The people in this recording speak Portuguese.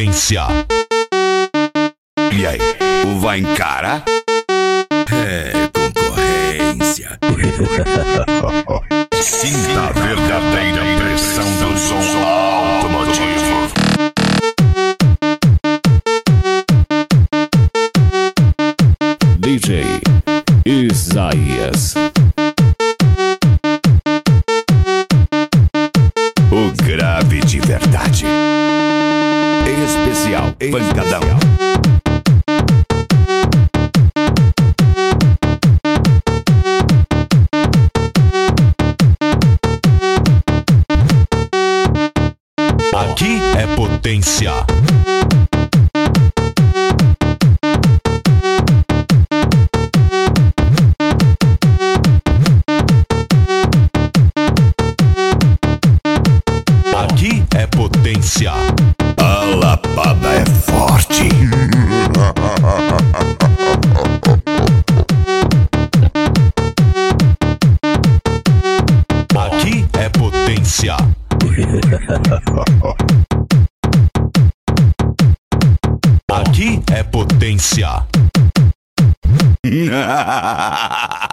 potência. E aí, vai encarar? É concorrência. Sinta a verdadeira pressão do som automotivo. DJ Isaías. O grave de verdade. Em especial, pancadão. Aqui é potência. Aqui é potência. A lapada é forte. Aqui é potência. Aqui é potência.